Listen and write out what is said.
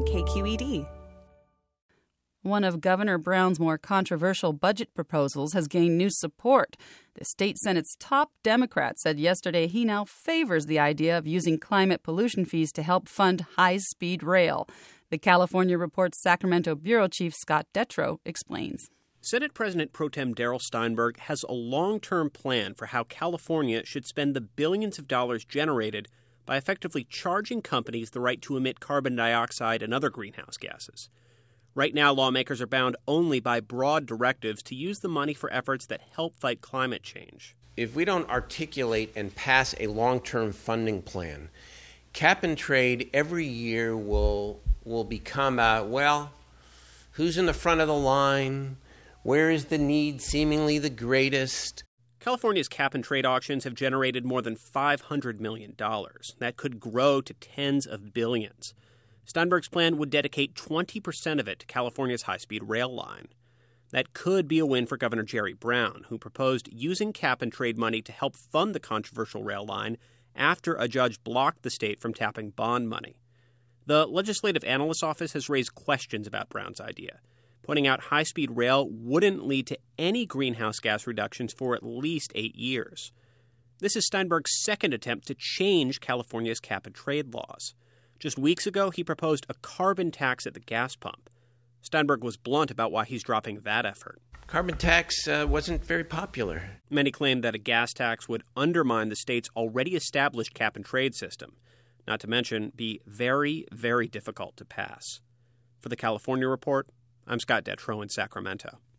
KQED. One of Governor Brown's more controversial budget proposals has gained new support. The state Senate's top Democrat said yesterday he now favors the idea of using climate pollution fees to help fund high-speed rail. The California Report's Sacramento Bureau Chief Scott Detrow explains. Senate President Pro Tem Darrell Steinberg has a long-term plan for how California should spend the billions of dollars generated by effectively charging companies the right to emit carbon dioxide and other greenhouse gases. Right now, lawmakers are bound only by broad directives to use the money for efforts that help fight climate change. If we don't articulate and pass a long-term funding plan, cap and trade every year will become, who's in the front of the line? Where is the need seemingly the greatest? California's cap and trade auctions have generated more than $500 million. That could grow to tens of billions. Steinberg's plan would dedicate 20% of it to California's high-speed rail line. That could be a win for Governor Jerry Brown, who proposed using cap-and-trade money to help fund the controversial rail line after a judge blocked the state from tapping bond money. The Legislative Analyst's Office has raised questions about Brown's idea, pointing out high-speed rail wouldn't lead to any greenhouse gas reductions for at least 8 years. This is Steinberg's second attempt to change California's cap-and-trade laws. Just weeks ago, he proposed a carbon tax at the gas pump. Steinberg was blunt about why he's dropping that effort. Carbon tax wasn't very popular. Many claimed that a gas tax would undermine the state's already established cap-and-trade system, not to mention be very, very difficult to pass. For the California Report, I'm Scott Detrow in Sacramento.